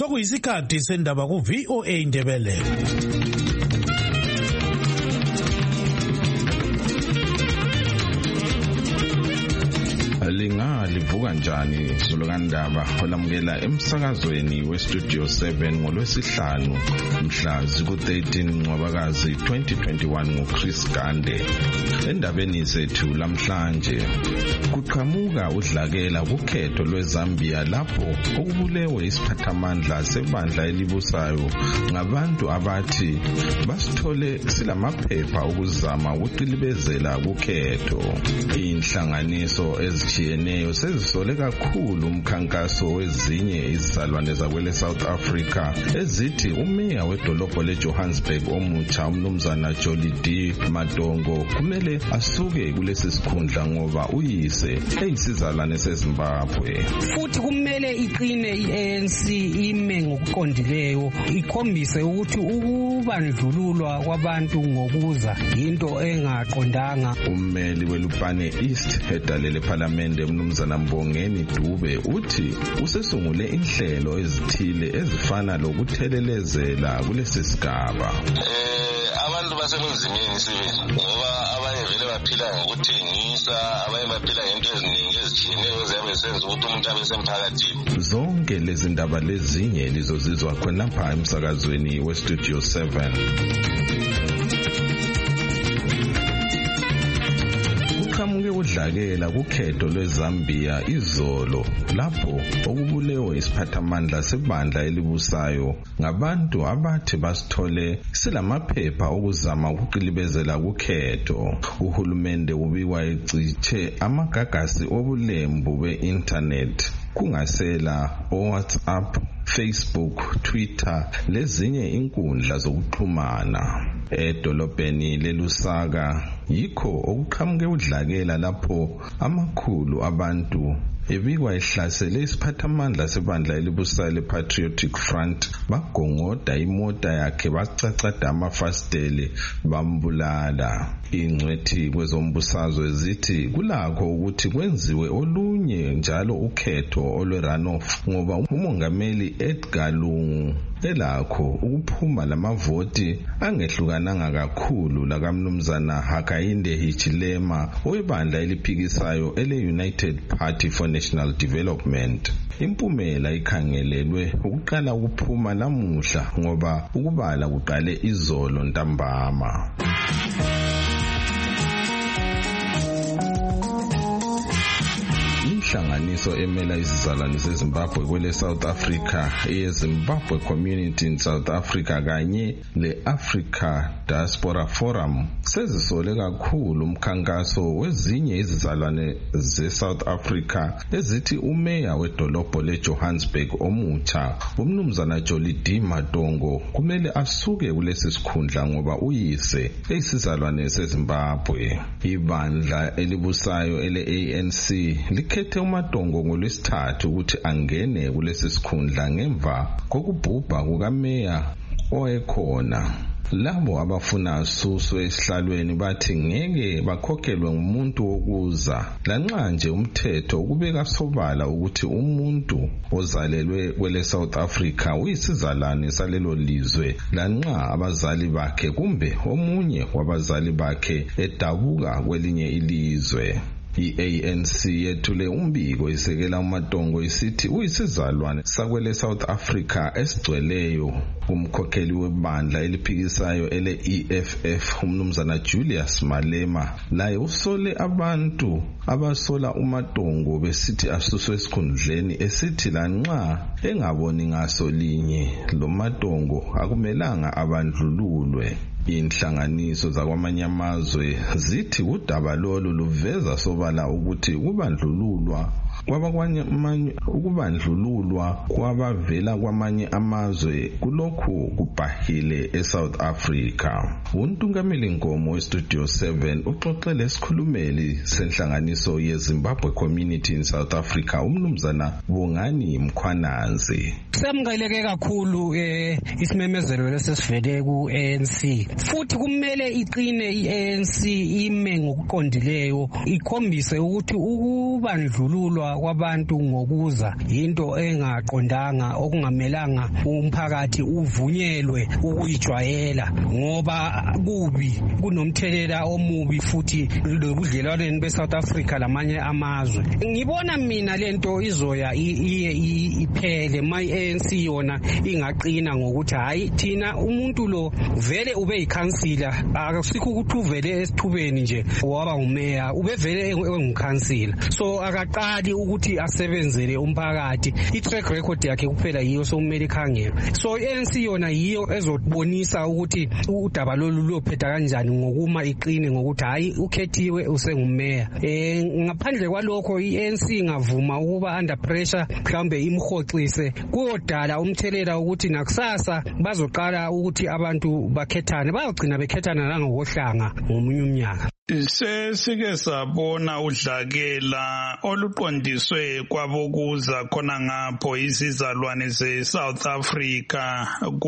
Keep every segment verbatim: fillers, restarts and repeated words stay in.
Sokuyisikhathi sendaba ku V O A Indebele. Linga livuka njani Zulukandaba olamukela emsakazweni we Studio seven ngolwesihlanu mhla ziku thirteen Ncwabakazi twenty twenty-one ngoChris Gande. Endabeni zethu lamhlanje kuqhamuka udlakela kukhetho lweZambia lapho okubulewe isiphathamandla sebandla elibusayo ngabantu abathi basithole silamaphepha okuzama ukuqilibezela kukhetho. Inhlanganiso ezijiyeneyo sezisole kakhulu umkhankaso wezinye izizalwane zakwele South Africa ezithi umeya wedolobho leJohannesburg omutsha umnumzana Jolly Madongo kumele asuke kulesi sikhundla ngoba uyise eyisizalwane seZimbabwe. Futhi kumele iqine i-A N C ime ngokuqondileyo ikhombise ukuthi ukubandlululwa kwabantu ngokuza into engaqondanga. Ummeli weLupane East edalele ePhalamende umnumzana Mbongeni Dube uthi usesungule inhlelo ezithile ezifana lokuthelelezela kulesi sigaba. Eh abantu basemzimini sibili ngoba abanye vele baphila ngokuthengisa, abanye baphila ngento eziningi ezijiyeneyo eziyabe senza ukuthi umuntu abe semphakathini. Zonke lezi ndaba lezinye lizozizwa khona lapha emsakazweni we Studio seven. Kuqhamuke udlakela kukhetho lweZambia izolo lapho okubulewe isiphathamandla sebandla elibusayo ngabantu abathi basithole silamaphepha okuzama ukuqilibezela kukhetho. Uhulumende ubikwa ecithe amagagasi obulembu be-internet kungasela o-WhatsApp, Facebook, Twitter lezinye inkundla zokuxhumana. Edolobheni leLusaka yikho okuqhamuke udlakela lapho amakhulu abantu ebikwa ehlasele isiphathamandla sebandla elibusayo lePatriotic Front bagongoda imota yakhe bacacada amafastele bambulala. Ingcwethi kwezombusazwe zithi kulakho ukuthi kwenziwe olunye njalo ukhetho olwe-runoff ngoba umongameli Edgar Lungu elakho ukuphuma lamavoti angehlukananga kakhulu lakamnumzana Hakainde Hichilema webandla eliphikisayo ele-United Party for National Development. Impumela ikhangelelwe ukuqala ukuphuma namuhla ngoba ukubala kuqale izolo ntambama. Inhlanganiso emela izizalwane zeZimbabwe kwele South Africa eyeZimbabwe Community in South Africa kanye le-Africa Diaspora Forum sezisole kakhulu umkhankaso wezinye izizalwane ze-South Africa ezithi umeya wedolobho leJohannesburg omutsha umnumzana Jolly Madongo kumele asuke kulesi sikhundla ngoba uyise eyisizalwane seZimbabwe. Ibandla elibusayo ele-A N C likhethe uMadongo ngolwesithathu ukuthi angene kulesi sikhundla ngemva kokubhubha kukameya oyekhona. Labo abafuna asuswe esihlalweni bathi ngeke bakhokhelwe ngumuntu wokuza lanxa nje umthetho ukubeka sobala ukuthi umuntu ozalelwe kwele South Africa uyisizalwane salelo lizwe lanxa abazali bakhe kumbe omunye wabazali bakhe edabuka kwelinye ilizwe. I-A N C yethule umbiko isekela uMadongo isithi uyisizalwane sakwele South Africa esigcweleyo. Umkhokheli webandla eliphikisayo ele-E F F umnumzana Julius Malema laye usole abantu abasola uMadongo besithi asuswe esikhundleni esithi lanxa engaboni ngaso linye lo Madongo akumelanga abandlululwe. Inhlanganiso zakwamanye amazwe zithi udaba lolu luveza sobala ukuthi ukubandlululwa kwabakwanye amanye ukubandlululwa kwabavela kwamanye amazwe kulokhu kubhahile eSouth Africa. Untungameli Nkomo weStudio seven uxoxele isikhulumeli senhlanganiso yeZimbabwe Community in South Africa umnumzana Bongani Mkhwananzi. Semngeleke kakhulu eh isimemezelo lesesivele ku-A N C futhi kumele iqine i-A N C ime ngokuqondileyo ikhombise ukuthi ukubandlululwa kwabantu ngokuza into engaqondanga okungamelanga umphakathi uvunyelwe ukuyijwayela ngoba kubi kunomthelela omubi futhi lobudlelwaneni beSouth Africa lamanye amazwe. Ngibona mina lento izoya iye iphele my A N C yona ingaqina ngokuthi hayi thina umuntu lo vele ube yikhansila akusikho ukuthi uvele esithubeni nje waba umeya ube vele engukhansila so akaqali ukuthi asebenzele umphakathi i-track record yakhe kuphela yiyo sokumele ikhangele so i-A N C yona yiyo ezobonisa ukuthi udaba lolu lophetha kanjani ngokuma iqine ngokuthi hayi ukhethiwe usengumeya eh ngaphandle kwalokho i-A N C ingavuma ukuba under pressure mhlambe imhoxise kodala umthelela ukuthi nakusasa bazoqala ukuthi abantu bakhethane bayogcina bekhethana nangokuhlanga ngomunye umnyaka. Sesike sabona udlakela oluqondiswe kwabokuza khona ngapho izizalwane ze-South Africa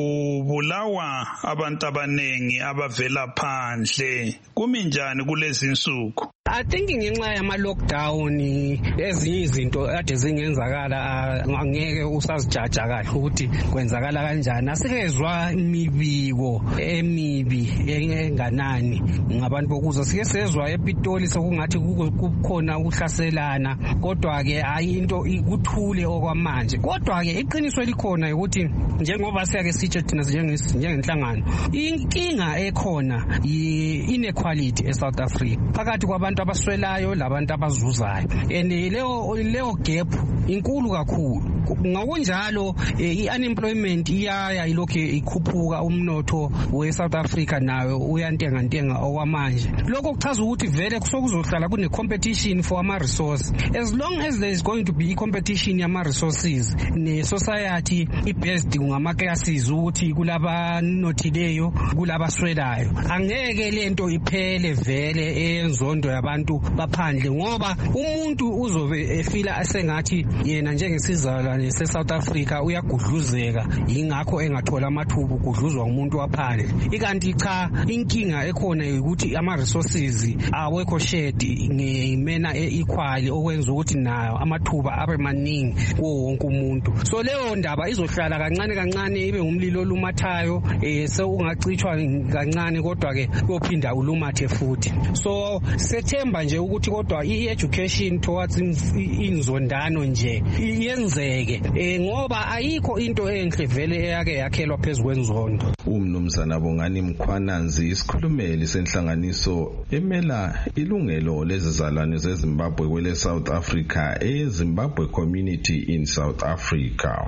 kubulawa abantu abanengi abavela phandle kuminjani kulezi insuku. I think ngenxa yama lockdown ezinye izinto ade zingenzakala angeke usazijaja kahle ukuthi kwenzakala kanjani asikezwa imibiko emibi enganani ngabantu bokuza sike sezwa ePitoli sokungathi kukhona ukuhlaselana kodwa ke hayi into ikuthule okwamanje kodwa ke iqiniso likhona ukuthi njengoba siyake sitshe thina njengenhlangano inkinga ekhona inequality eSouth Africa phakathi kwabantu abaswelayo labantu abazuzayo and leyo leyo gap inkulu kakhulu ngokunjalo i-unemployment iyaya ilokho ikhuphuka umnotho weSouth Africa nayo uyantenga ntenga okwamanje lokho kuchaza ukuthi vele kusokuzohlala kune competition for ama resources as long as there is going to be competition yama resources ne society i-based ngama classes ukuthi kulaba nothileyo kulaba swelayo angeke lento iphele vele enzondo yabantu baphandle ngoba umuntu uzobe efila asengathi yena njengesizalwane se-South Africa uyagudluzeka ingakho engathola amathuba ukudluzwa umuntu waphandle ikanti cha inkinga ekhona ukuthi ama resources awekho shared ngemena equal okwenza ukuthi nayo amathuba abe maningi kuwo wonke umuntu so leyo ndaba izohlala kancane kancane ibe ngumlilo olumathayo eh so ungacithwa kancane kodwa ke uyophinda ulumathe futhi so sethemba nje ukuthi kodwa i-education towards inzondano nje iyenzeke eh ngoba ayikho into enhle vele eyake yakhelwa phezulu kwenzondo. Umnumzana Bongani Mkhwananzi isikhulumeli senhlanganiso emela ilungelo lezizalwane zeZimbabwe kwele South Africa eZimbabwe Community in South Africa.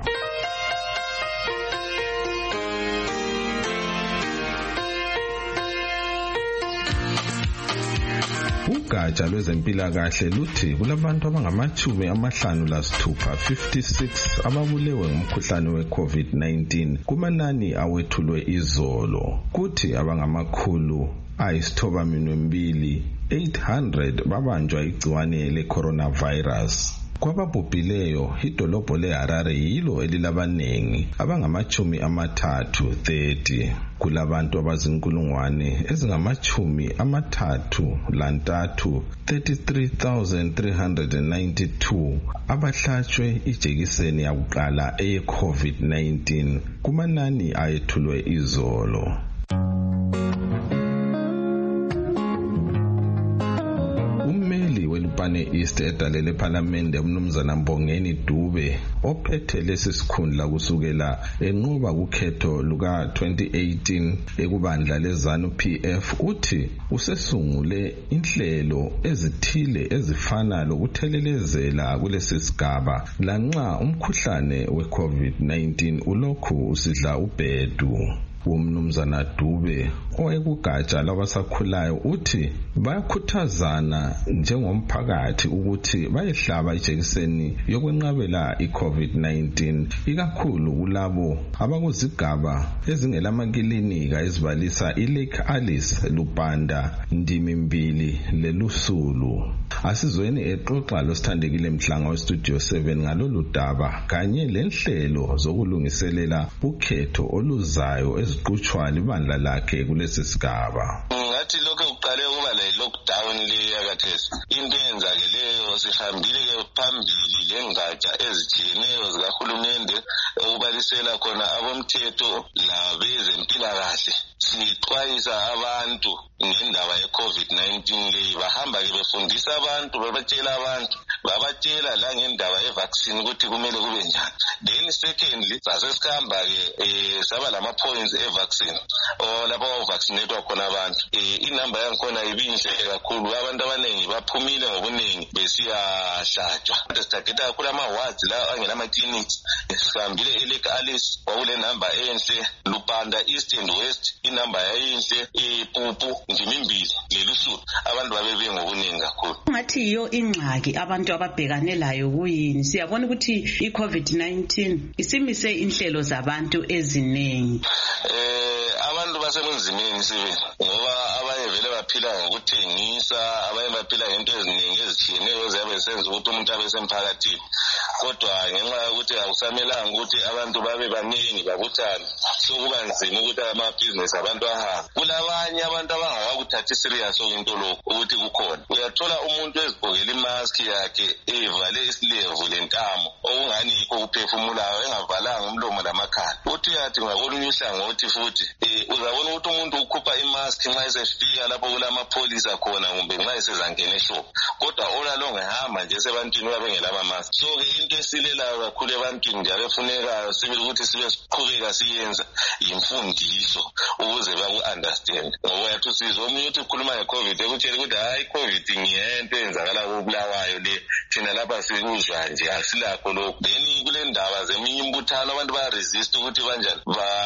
Ugatsha lwezempilakahle luthi kulabantu abangamachumi amahlanu lasithupha fifty-six ababulewe ngumkhuhlane we-COVID nineteen kumanani awethulwe izolo kuthi abangamakhulu ayisithoba minwembili eight hundred babanjwa igciwane le-coronavirus. Kwababhubhileyo idolobho leHarare yilo elilabanengi abangamachumi amathathu thirty kulabantu abazinkulungwane ezingamachumi amathathu lantathu thirty-three thousand three hundred ninety-two abahlatshwe ijekiseni yakuqala eye-COVID nineteen kumanani ayethulwe izolo. Pane East edalele parliament umnumzana Mbongeni Dube ophethe lesi sikhundla kusukela enqoba kukhetho luka twenty eighteen ekubandla lezanu P F uthi usesungule inhlelo ezithile ezifana lokuthelelezela kulesi sigaba lanxa umkhuhlane we-COVID nineteen ulokhu usidla ubhedu. Umnumzana Dube owekugatsha labasakhulayo uthi bayakhuthazana njengomphakathi ukuthi bayehlaba ijekiseni yokwenqabela i-COVID nineteen ikakhulu kulabo abakuzigaba ezingelamakilinika ezibalisa iLake Alice, Lupanda, Ndimimbili leLusulu. Asizweni exoxa losithandekile Mhlanga weStudio seven ngalolu daba kanye lenhlelo zokulungiselela ukhetho oluzayo eziqhutshwa libandla lakhe kule kulesi sigaba. Ngathi lokho kuqale ukuba le lockdown le yakathesi into eyenzakeleyo sihambile phambili lengatsha ezitshiyeneyo zikahulumende ukubalisela khona abomthetho labezempilakahle sixwayisa abantu ngendaba ye-COVID nineteen leyi bahamba ke befundisa abantu babatshela abantu babatshela la ngendaba ye-vaccine ukuthi kumele kube njani. Then secondly sasesikhamba ke eh, saba lama-points e-vaccine or lapho bavaccinatwa khona abantu eh, inamba yangikhona ibinhle kakhulu abantu abaningi baphumile ngobuningi besiyahlatshwa. Sithathetha kakhulu ama-wards la angelama-clinics sihambile eLake Alice kwakule namba enhle Lupanda East and West inamba yayinhle iPupu Njimimbili leLusulu abantu babebe ngobuningi kakhulu. Ngathi iyo ingxaki abantu ababhekane layo kuyini? Siyabona ukuthi i-COVID nineteen isimise inhlelo zabantu eziningi. Eh abantu basemzimeni sibe ngoba abanye vele baphila ngokuthengisa abanye baphila ngento eziningi ezitshiyeneyo eziyabe senza ukuthi umuntu abe semphakathini. Kodwa ngenxa yokuthi akusamelanga ukuthi abantu babe baningi babuthane sokuba nzima ukuthi amabhizinesi abantu ahamba. Kulabanye abantu abangakuthathi serious into lokho ukuthi kukhona. Uyathola umuntu ezigqokela imask yakhe evale isilevu lentamo okungani yikho kuphefumulayo engavalanga umlomo lamakhala. Uthi yathi ngakolunye uhlangothi futhi eh uzabona ukuthi umuntu ukhupha imask nxa esefika lapho kulamapholisa khona kumbe nxa esezangena eshop. Kodwa ola lo ngehamba nje sebantwini babengela ama mask. So ke into esilelayo kakhulu ebantwini nje abefunekayo sibili ukuthi sibe siqhubeka siyenza imfundiso ukuze baku-understand. Ngoba yathi usizwa omunye uthi ukhuluma nge-COVID ekutshela ukuthi hayi i-COVID ngiyento eyenzakala kubulawayo le thina lapha sikuzwa nje asilakho lokho. Then kule ndaba zeminye imbuthano abantu bayaresist ukuthi banjani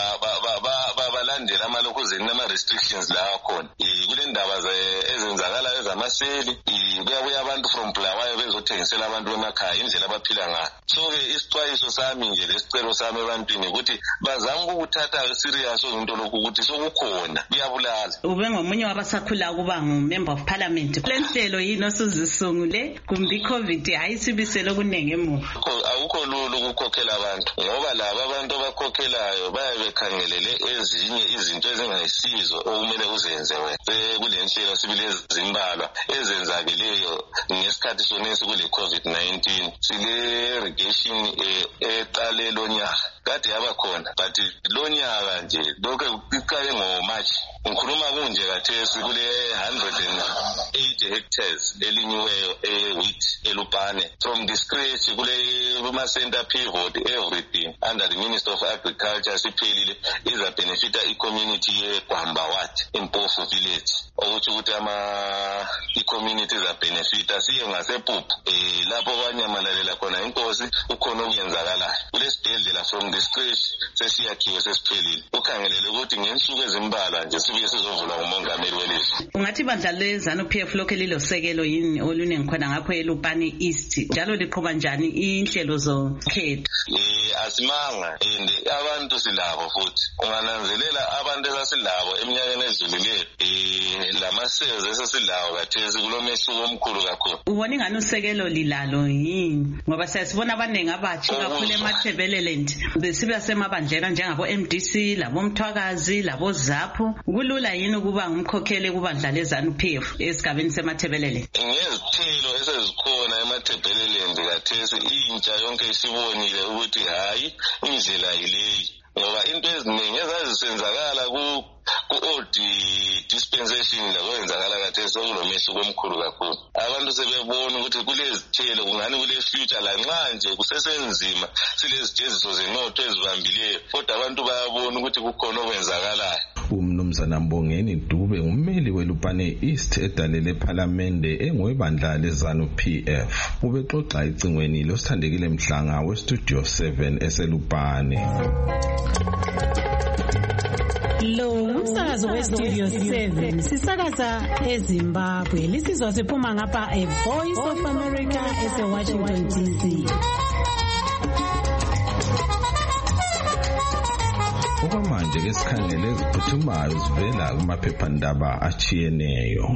balandela amalokhuzeni nama-restrictions la akhona. Kule ndaba ezenzakala ezamaseli kuyabuya abantu from Bulawayo bezothengisela abantu bemakhaya indlela abaphila ngayo. So-ke isixwayiso sami nje lesicelo sami ebantwini ukuthi bazame ukuthatha serious into lokhu ukuthi sokukhona kuyabulala. Ube ngomunye wabasakhula kuba ngu-member of parliament. Kule nhlelo yini osuzisungule kumbe i-COVID ayisibisele okuningi emuva? Akukho lula ukukhokhela abantu ngoba laba abantu abakhokhelayo bayabe bekhangelele ezinye izinto ezingayisizo okumele uzenze wena. Kule nhlelo sibili ezimbalwa ezenzakeleyo ngesikhathi sonesi kule COVID nineteen sile irrigation eqale lo nyaka kade yaba khona but lo nyaka nje lokho iqale ngoMarch. Ngikhuluma kunje kathesi kule one hundred eight hectares elinyiweyo e-wheat eLupane from the scratch kule kuma center pivot everything under the Minister of Agriculture siphelile iza benefita i-community yeGwamba Ward eMpofu village okuthi ukuthi ama i-community za benefita siye ngasePupu eh lapho banyamalalela khona inkosi ukhona okuyenzakalayo kule sibhedlela from the scratch sesiyakhiwe sesiphelile ukhangelele ukuthi ngensuku ezimbalwa nje sibuye sizovula ngumongameli welizwe. Ungathi bandla leZANU P F lokho lilosekelo yini oluningi khona ngapho eLupane East njalo liqhuba njani inhlelo zokhetho? Eh asimanga and abantu silabo futhi ungananzelela abantu esasilabo eminyakeni edlulileyo eh lamasezi esasilawo kathesi kulomehluko omkhulu kakhulu. Ubona ingani usekelo lilalo yini ngoba siyasibona abaningi abatsha kakhulu emathebelele nje besibe semabandlela njengabo M D C labo Mthwakazi labo Zaphu kulula yini ukuba ngumkhokheli kubandla leZANU P F esigabeni semathebelele? Ngezithelo esezikhona emathebelele kathesi intsha yonke isibonile ukuthi hayi indlela yileyi ngoba into eziningi ezazisenzakala ku ku-old dispensation la kwenzakala kathesi sokulomehluko omkhulu kakhulu. Abantu sebebona ukuthi kulezithelo kungani kule future la nxa nje kusesenzima silezijeziso zenotho ezibambileyo kodwa abantu bayabona ukuthi kukhona okwenzakalayo. Umnumzana Mbongeni Dube ummeli weLupane East edalele ePhalamende engwebandla leZANU P F ubexoxa icingweni losithandekile Mhlanga weStudio seven eseLupane. Lo umsakazo weStudio seven sisakaza eZimbabwe lisizwa siphuma ngapha e Voice of America eseWashington D C. Okwamanje ke sikhangele eziphuthumayo zivela kumaphephandaba achiyeneyo.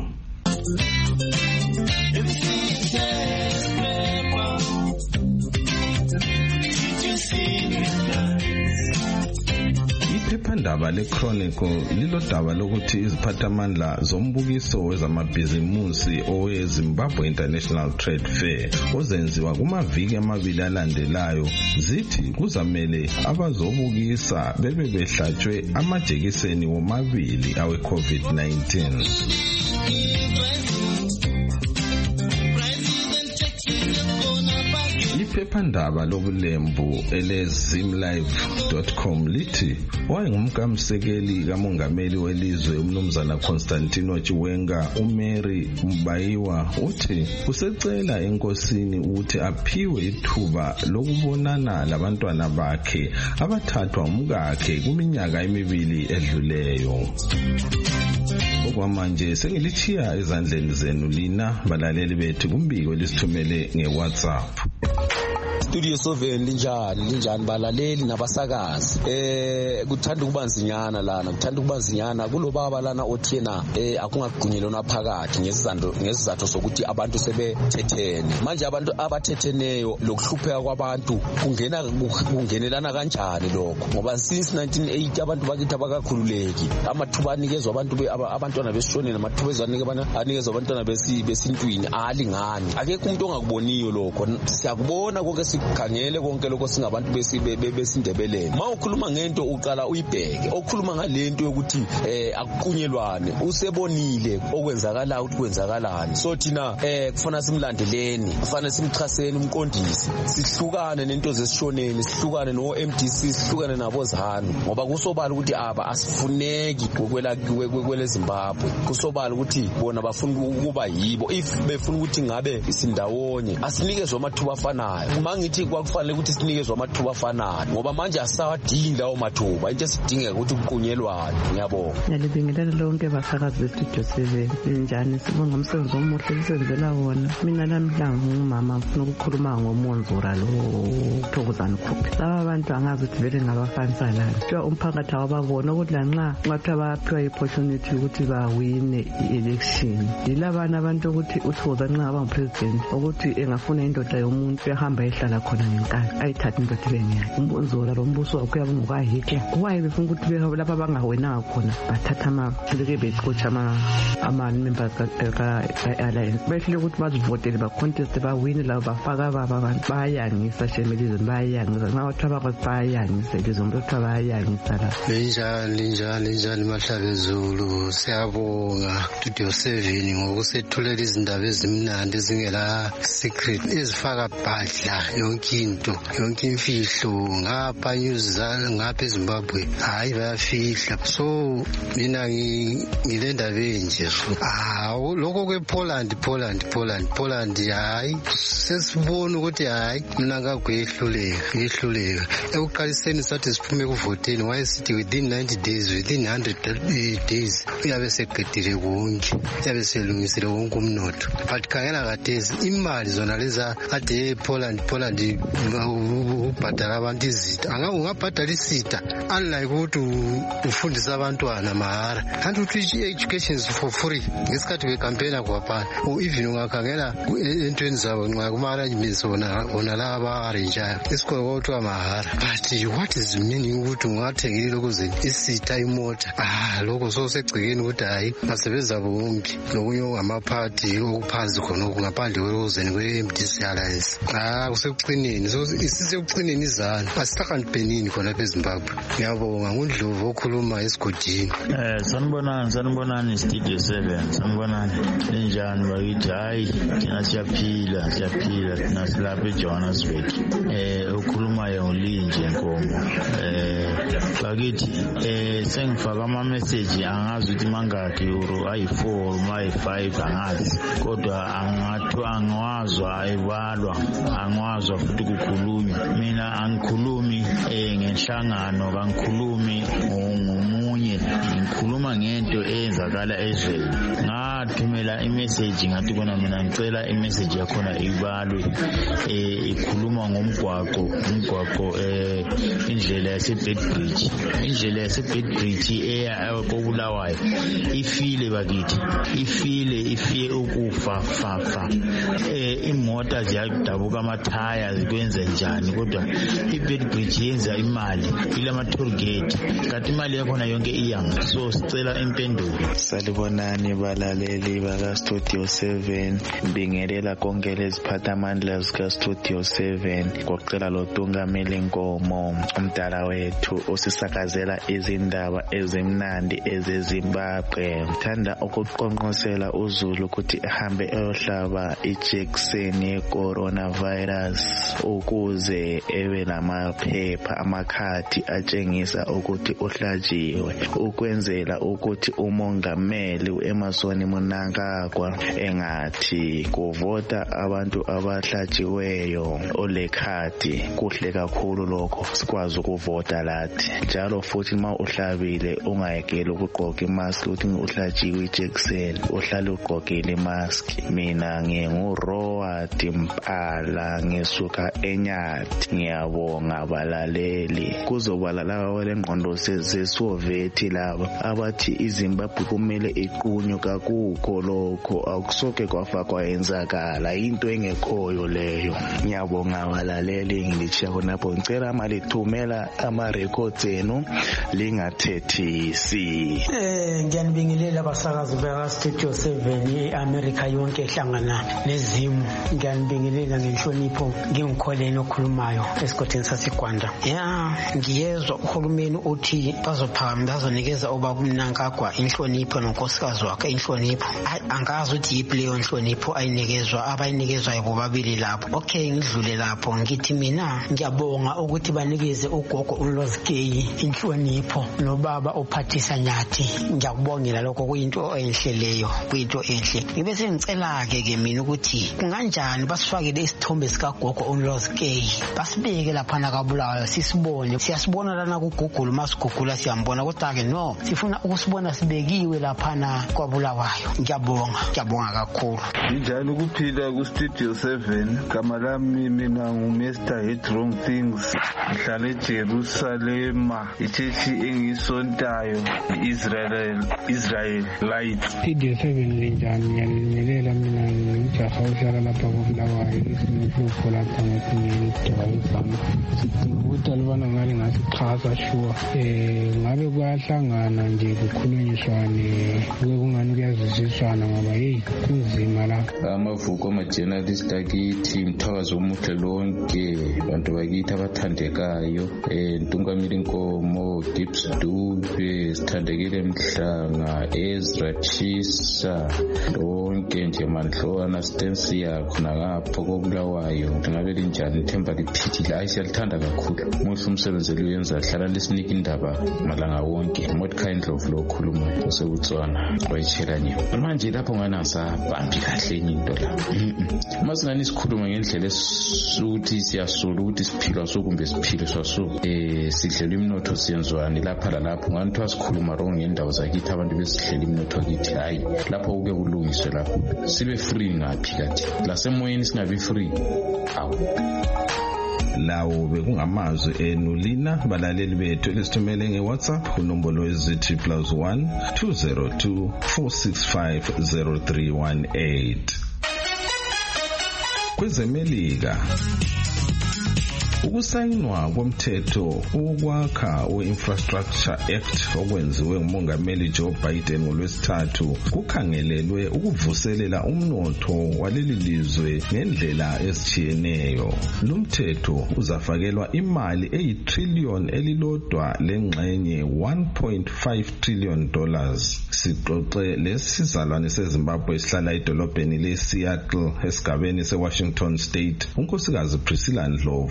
Iphephandaba Iphephandaba leChronicle lilodaba lokuthi iziphathamandla zombukiso wezamabhizimusi owe-Zimbabwe International Trade Fair ozenziwa kumaviki amabili alandelayo zithi kuzamele abazobukisa bebe behlatshwe amajekiseni womabili awe-COVID nineteen. Iphephandaba lobulembu ele zimlive dot com lithi owayengumkamsekeli kamongameli welizwe umnumzana Constantino Chiwenga uMary Mbayiwa uthi usecela enkosini ukuthi aphiwe ithuba lokubonana labantwana bakhe abathathwa umkakhe kuminyaka emibili edluleyo. Okwamanje sengilithiya ezandleni zenu lina balaleli bethu kumbiko lisithumele ngeWhatsApp. Studio seven linjani linjani balaleli nabasakazi eh kuthanda ukubanzinyana lana kuthanda ukubanzinyana kulobaba lana othena eh akungagunyelona phakathi ngesizathu ngesizathu sokuthi abantu sebethethene manje abantu abathetheneyo lokuhlupheka kwabantu kungena kungenelana kanjani lokho ngoba since nineteen eighty abantu bakithi abakakhululeki amathuba anikezwe abantu abantwana besishonela amathuba ezanika bana anikezwe abantwana besi besintwini alingani akekho umuntu ongakuboniyo lokho siyakubona konke khangele konke lokho singabantu besindebeleni ma ukhuluma ngento uqala uyibheke okhuluma ngalento yokuthi eh akuqunyelwane usebonile okwenzakala ukuthi kwenzakalani so thina eh kufana simlandeleni kufana simchaseni umqondisi sihlukane nento zesishoneni sihlukane no M D C sihlukane nabo zihanu ngoba kusobala ukuthi aba asifuneki ngokwela kwele Zimbabwe kusobala ukuthi bona bafuna ukuba yibo if befuna ukuthi ngabe isindawonye asinikezwe amathuba afanayo mangithi kwakufanele ukuthi sinikezwe amathuba afanayo ngoba manje asawadingi lawo mathuba into esidingeka ukuthi kuqunyelwane ngiyabonga ngiyalibingelela lonke basakazi bestudio seven njani sibonga umsebenzi omuhle lisenzela wona mina namhlanje ngumama ngifuna ukukhuluma ngomonzura lo Thokozani Khuphi laba abantu angazi ukuthi vele ngabafanisana kuthiwa umphakathi awababona ukuthi lanxa ngathiwa baphiwa i-opportunity ukuthi bawine i-election yilabana abantu ukuthi uThokozani nxa aba ngupresident ukuthi engafuna indoda yomuntu uyahamba ehlala khona ngenkani ayithatha indoda ibengiyakhe umbonzora lo mbuso wakho uyabunguka Hitler why befuna ukuthi beho lapha bangawenanga khona bathatha ama leke becoach ama ama members ka alliance behle ukuthi bazivotele ba contest ba win la bafaka baba abantu bayangisa shemelizweni bayangisa nxa wathaba bayangisa izombe ukuthi bayangisa la linjani linjani linjani Mahlabezulu siyabonga Studio seven ngokusethulela izindaba ezimnandi ezingela secret ezifaka badla yonke into yonke imfihlo ngapha news ngapha eZimbabwe hayi bayafihla so mina ngilendaba enje ah lokho kwePoland Poland Poland Poland hayi sesibona ukuthi hayi mina ngagwehluleka ngihluleka ekuqaliseni sathi siphume kuvoteni wayesithi within ninety days within one hundred days uyabe seqedile konke uyabe selungisile wonke umnotho but khangela kathesi imali zona leza ade Poland Poland ubhadala abantu izitha angabe ungabhadala isitha unlike ukuthi ufundisa abantwana mahara kanti uthi education is for free ngesikhathi becampaign kwaphana or even ungakhangela entweni zabo nxa kuma arrangements ona ona laba arrange isikole kodwa mahara but what is meaning ukuthi ungathengile lokuze isitha imota ah lokho so segcikeni ukuthi hayi basebenza bonke lokunye amaphathi okuphansi khona okungaphandle kwezeni kwe-M D C alliance ah kusekucineni so isisekucineni izana asihlakaniphenini khona eZimbabwe ngiyabonga ngundlovu okhuluma esigodini eh sanibonani sanibonani Studio seven sanibonani linjani bakithi hayi thina siyaphila siyaphila thina silapha eJohannesburg eh ukhulumayo uLinje Nkomo eh bakithi eh sengifaka ama message angazi ukuthi mangaki euro ayi four my five angazi kodwa angathi angwazwa ayibalwa angwazwa futhi kukhulunywa mina angikhulumi eh ngenhlangano kangikhulumi ngomunye okunye ngikhuluma ngento eyenzakala ezweni ngathumela imessage ngathi kona mina ngicela imessage yakhona ibalwe eh ikhuluma ngomgwaqo umgwaqo eh indlela yase Bedbridge indlela yase Bedbridge eya koBulawayo ifile bakithi ifile ifie ukufa fa fa eh imota ziyadabuka amathaya zikwenza njani kodwa iBedbridge yenza imali ilama toll gate kanti imali yakhona yonke iyanga so sicela impendulo. Salibonani balaleli baka Studio seven bingelela konke leziphathamandla zika Studio seven ngokucela lo Tungameli Nkomo umdala wethu osisakazela izindaba ezimnandi ezeZimbabwe thanda ukuqonqosela uZulu ukuthi ehambe eyohlaba ijekiseni ye-coronavirus ukuze ebe namaphepha amakhadi atshengisa ukuthi uhlajiwe ukwenzela ukuthi umongameli uEmmerson Mnangagwa engathi kuvota abantu abahlajiweyo olekhadi kuhle kakhulu lokho sikwazi ukuvota lathi njalo futhi ma uhlabile ungayekeli ukugqoka imask uthi uhlajiwe ijekiseni uhlale ugqokile imask. Mina nginguRoward Mpala ngisuka eNyathi ngiyabonga balaleli kuzobala laba walengqondo sezesovethi laba abathi iZimbabwe kumele iqunywe kakukho lokho akusoke kwafa kwayenzakala into engekhoyo leyo. Ngiyabonga balaleli ngilichiya khonapho ngicela amalithumela ama records enu lingathethisi. Eh ngiyanibingelela abasakazi baka Studio seven eAmerica yonke ehlangana nezimu ngiyanibingelela ngenhlonipho ngingikholeni okhulumayo esigodini saseGwanda. Ya ngiyezwa uhulumeni uthi bazophakama bazonikeza obaba uMnangagwa inhlonipho nonkosikazi wakhe inhlonipho angazi ukuthi yipi leyo inhlonipho ayinikezwa abayinikezwa bobabili lapho. Okay ngidlule lapho ngithi mina ngiyabonga ukuthi banikeze ugogo uLozikeyi inhlonipho nobaba uPhathisa Nyathi ngiyakubongela lokho kuyinto enhle leyo kuyinto enhle. Ngibe sengicela ke ke mina ukuthi kunganjani basifakele isithombe sika gogo uLozikeyi basibeke lapha nakaBulawayo sisibone siyasibona lana ku Google masigugula siyambona kodwa ke no sifuna ukusibona sibekiwe lapha na kwaBulawayo. Ngiyabonga ngiyabonga kakhulu. Njalo ukuphila ku Studio seven kama lami mina nguMister Hate Wrong Things ngihlala eJerusalem ichechi engisontayo Israel Israelite. Studio seven linjani ngiyalelela mina ngijaha uhlala lapha koBulawayo isinhlupho lapha ngiyidwayisana ukuthi alibana ngale ngasichaza sure eh ngabe kuyahlangana nje kukhulunyiswane kungani kuyaziziswana ngoba hey kunzima la. Amavuko ama-journalist akithi Mthakazi omuhle lonke bantu bakithi abathandekayo eh Ntungameli Nkomo Gibbs Dube sithandekile Mhlanga Ezra Chisa lonke nje Mandloana Stensi yakho nangapho koBulawayo ngabe linjani Themba liphithile ayisiyalithanda kakhulu muhle umsebenzi eliyenza hlala lesinika indaba malanga wonke Mordecai Ndlovu lo khuluma osekutswana wayitshelanye manje lapho ngana ngisabambi kahle into la masingani sikhuluma ngendlela esuthi siyasula ukuthi siphila sokumbe siphile swaso eh sidlela imnotho siyenzwani lapha lalapho nganithiwa sikhuluma wrong ngendawo zakithi abantu besidlela imnotho kithi hayi lapho kuke kulungiswe lapho sibe free ngaphi kathi lasemoyeni singabi free awu. Lawo bekungamazwi enu lina balaleli bethu lesithumele ngeWhatsApp kunombolo ezithi plus one two zero two four six five zero three one eight. Kwezemelika ukusayinwa komthetho ukwakha we-Infrastructure Act okwenziwe ngumongameli Joe Biden ngolwesithathu kukhangelelwe ukuvuselela umnotho waleli lizwe ngendlela ezitshiyeneyo. Lumthetho uzafakelwa imali eyi-trillion elilodwa lengxenye one point five trillion dollars. Sixoxe lesizalwane seZimbabwe esihlala edolobheni leSeattle esigabeni seWashington State unkosikazi Priscilla Ndlovu ukuze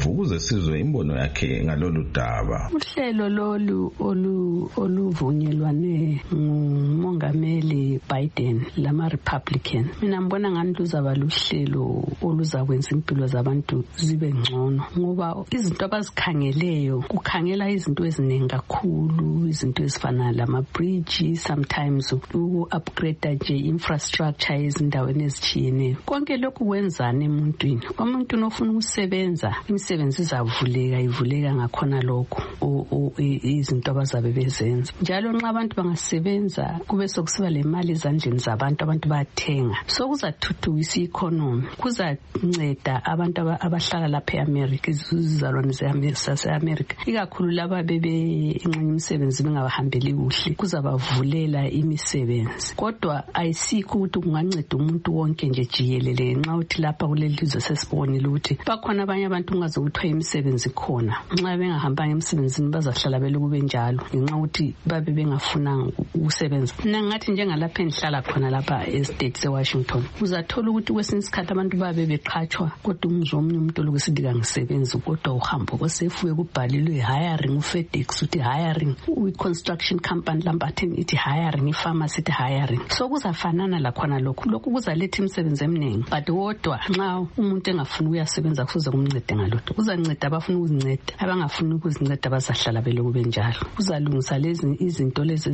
sizwe imbono yakhe ngalolu daba. Uhlelo lolu olu oluvunyelwane ngumongameli Biden lama Republican mina ngibona ngani luzaba luhlelo oluzakwenza impilo zabantu zibe ngcono ngoba izinto abazikhangeleyo kukhangela izinto eziningi kakhulu, izinto ezifana lama bridge, sometimes u-upgrade nje infrastructure ezindaweni ezitshiyeneyo. Konke lokhu kwenzana emuntwini. Umuntu nofuna ukusebenza, imisebenzi izavuleka ivuleka ngakhona lokho izinto abazabe bezenza. Njalo nxa abantu bangasebenza kube sokusiba le mali ezandleni zabantu, abantu bathenga, so kuzathuthukisa i-economy, kuzanceda abantu abahlala lapha e-America, izizalwane zase-America, ikakhulu laba bebe ingxenye imisebenzi bengabahambeli kuhle, kuzabavulela imisebenzi. Kodwa ayisikho ukuthi kunganceda umuntu wonke nje jikelele nxa uthi lapha kuleli lizwe sesibonile ukuthi bakhona abanye abantu ungaze kuthiwa imisebenzi khona, nxa bengahambanga emsebenzini bazahlala beloku benjalo ngenxa ukuthi babe bengafunanga ukusebenza. Mina ngathi njengalapha engihlala khona lapha estate seWashington uzathola ukuthi kwesinye isikhathi abantu babe beqhatshwa kodwa umuzwa omunye umuntu lokusithi kangisebenzi kodwa uhambo kosefuye kubhalilwe hiring uFedEx uthi hiring, uConstruction company Lamberton ithi hiring, iPharmacy ithi hiring. So kuzafanana lakhona lokhu lokhu kuzaletha imisebenzi eminingi, but kodwa nxa umuntu engafuni ukuyasebenza kufuze kumncede ngalokho. Kuzanceda abafuna ukuzinceda, abangafuni ukuzinceda bazahlala beloku benjalo. Kuzalungisa lezi izinto lezi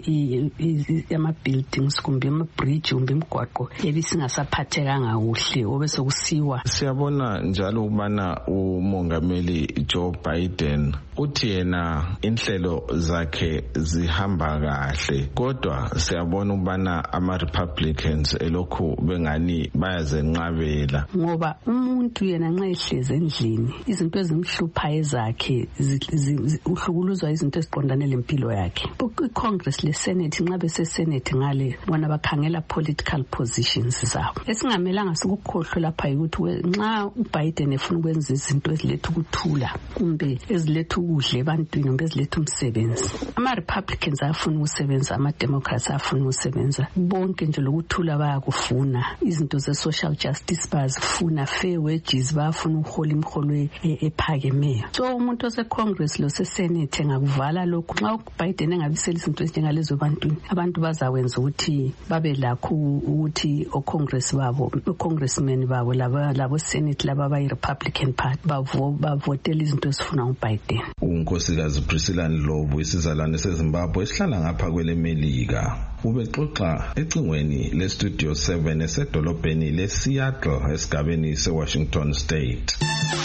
ezinye ama buildings kumbe ama bridge kumbe imigwaqo ebisingasaphathekanga kuhle obese kusiwa. Siyabona njalo ukubana umongameli Joe Biden uthi yena inhlelo zakhe zihamba kahle, kodwa siyabona ukubana ama Republicans elokhu bengani bayazenqabela ngoba umuntu yena nxa ehleze endlini izinto ezimhlupha ezakhe uhlukuluzwa izinto eziqondane lempilo yakhe. I-Congress le Senate nxa bese Senate ngale bona bakhangela political positions zabo. Esingamelanga sikukhohlwe lapha ukuthi nxa uBiden efuna ukwenza izinto eziletha ukuthula kumbe eziletha ukudla ebantwini kumbe eziletha umsebenzi, ama Republicans afuna ukusebenza, ama Democrats afuna ukusebenza, bonke nje lokuthula bayakufuna, izinto ze social justice bazifuna, fair wages bafuna uhola imiholo ephakemeyo. So umuntu ose Congress lo se Senate ngakuvala lokho nxa uBiden engabisela izinto ezinjengalezo bantwini, abantu bazawenza ukuthi babe lakho ukuthi o Congress babo, o congressmen babo laba labo Senate laba bayi Republican party bavotela izinto ezifuna uBiden. uNkosikazi Priscilla Ndlovu isizalwane seZimbabwe esihlala ngapha kwele Melika ubexoxa ecingweni le Studio seven esedolobheni le Seattle esigabeni seWashington State.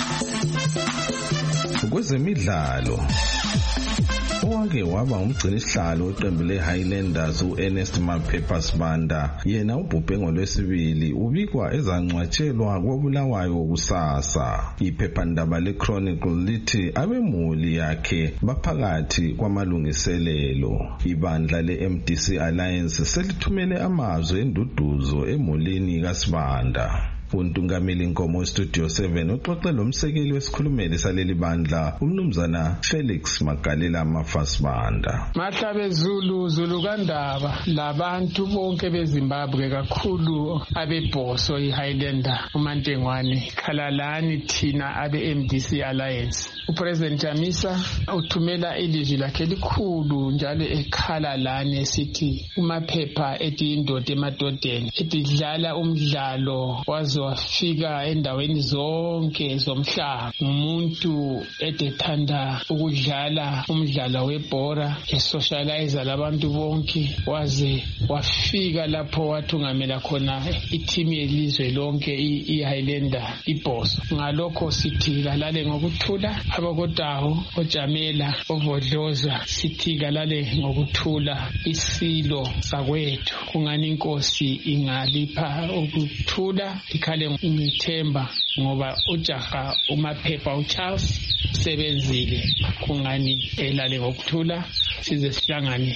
Kwezemidlalo owake waba umgcini isihlalo weqembu leHighlanders uErnest Maphepha Sibanda yena ubhubhe ngolwesibili ubikwa ezangcwatshelwa koBulawayo kusasa. Iphephandaba leChronicle lithi abemuli yakhe baphakathi kwamalungiselelo. Ibandla leM D C Alliance selithumele amazwi enduduzo emulini kaSibanda. Untungameli Nkomo Studio seven uxoxe lomsekeli wesikhulumeli saleli bandla umnumzana Felix Magalela Mafasibanda. Mahlabe Zulu Zulu kaNdaba labantu bonke beZimbabwe kakhulu abebhoso iHighlander uMantengwane khalalani thina abe-M D C Alliance. uPresident Jamisa uthumela ilizwi lakhe likhulu njalo ekhalalani esithi uMaphepha ethi indoda emadodeni ethi dlala umdlalo wazo wafika endaweni zonke zomhlaba. Umuntu edethanda ukudlala umdlalo webhora esocialize labantu bonke waze wafika lapho wathungamela khona iteam yelizwe lonke iHighlander ibhoso. Ngalokho sithi kalale ngokuthula abakotaho oJamela oVodloza sithi kalale ngokuthula isilo sakwethu kungani inkosi ingalipha ukuthula ikhale ngithemba ngoba ujaha uMaphepha uCharles sebenzile kungani elale ngokuthula size sihlangane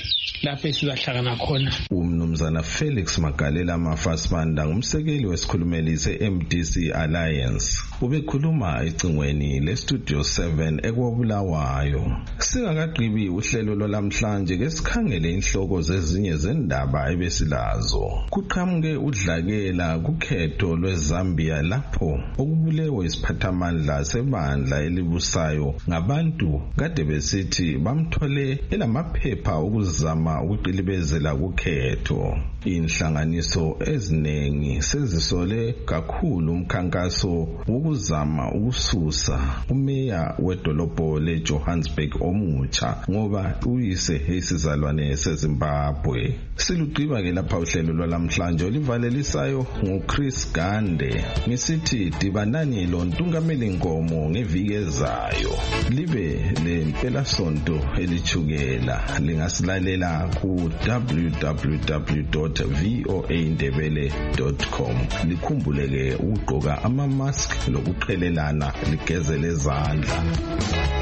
lapho esizahlangana khona. Umnumzana Felix Magalela Mafasibanda ngumsekeli wesikhulumeli se-M D C Alliance ubekhuluma ecingweni le-Studio seven ekwabulawayo. Singakaqhibi uhlelo lwalamhlanje ke sikhangele inhloko zezinye zendaba ebesilazo. Kuqhamuke udlakela kukhetho lweZambia lapho okubulewe isiphathamandla sebandla elibusayo ngabantu kade besithi bamthole elamaphepha okuzama ukuqilibezela kukhetho. Inhlanganiso ezinengi sezisole kakhulu umkhankaso ukuzama ukususa umeya wedolobho leJohannesburg omutsha ngoba uyise isizalwane seZimbabwe. Siluqiba ke lapha uhlelo lwalamhlanje olivalelisayo nguChris Gande ngisithi dibanani lo ntungameli Nkomo ngeviki ezayo. Libe lempela sonto elichukela lingasilalela ku w w w dot voa ndebele dot com. Likhumbuleke ukugqoka ama mask lokuqhelelana ligezele izandla.